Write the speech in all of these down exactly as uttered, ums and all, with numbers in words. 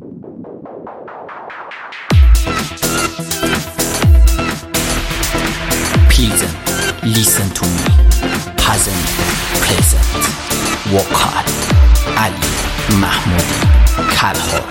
Please listen to me. Present, present. Work hard. علی محمودی کلهر.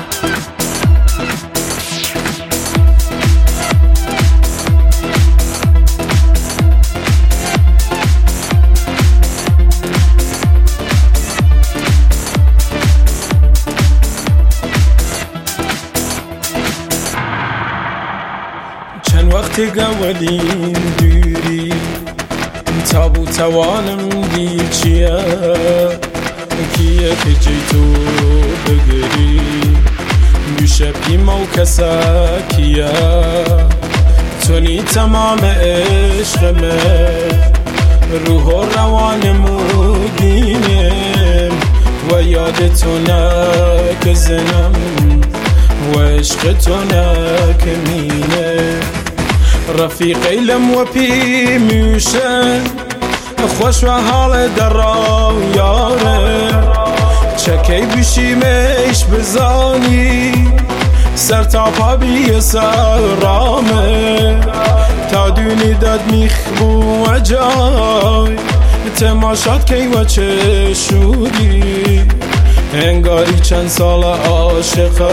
چند وقتی قولیم دوری تابو توانم دی چیه کیه که جی تو بگری گوشه پیما و کسا کیه تونی تمام عشقمه روح و روانمو دینم و یادتو نگذنم و عشق تو نکمینه رفیقی لم و پی میشه خوش و حال در را یاره چکی بشیمش بزانی سر تا پا بی سرامه تا دونی داد میخبو و جای تماشات کی و چشودی انگاری چند سال عاشقه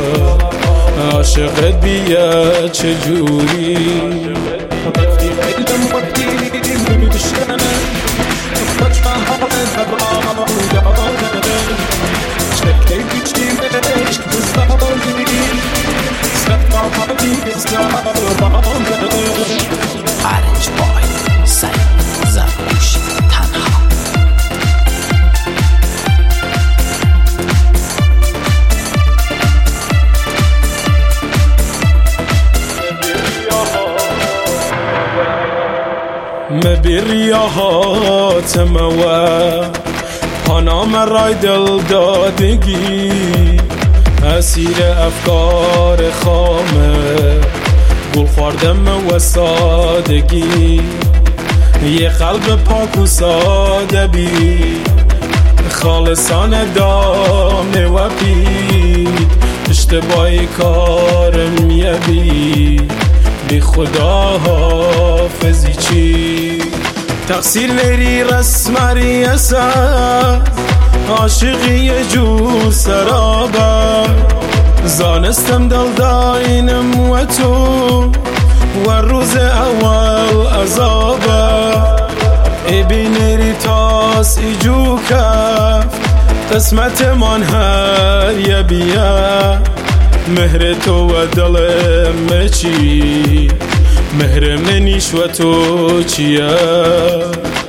عاشقت بیه چجوری رفتی قیدم وقتی میشنه خوش و حال درام یاده چکی بیچیمش بزانی سفتا پاکی بزارامه آرنج بای سعید زرگوشی تنها. مبی ریاحات موه پانام رای دل دادگی اسیر افکار خامه گل خوردم و سادگی یه قلب پاک و ساده بی خالصانه دامه و بید اشتباهی کارم یه بی بی خدا حافظی چی تقصیر نری رسمری اصلا عاشقی جور سرابه زانستم دل داینم و تو و روز اول عذابه ای بی نری تاس ای جو کف قسمت من هر یه بیه مهر تو و دلم چی مهر منیش و تو چیه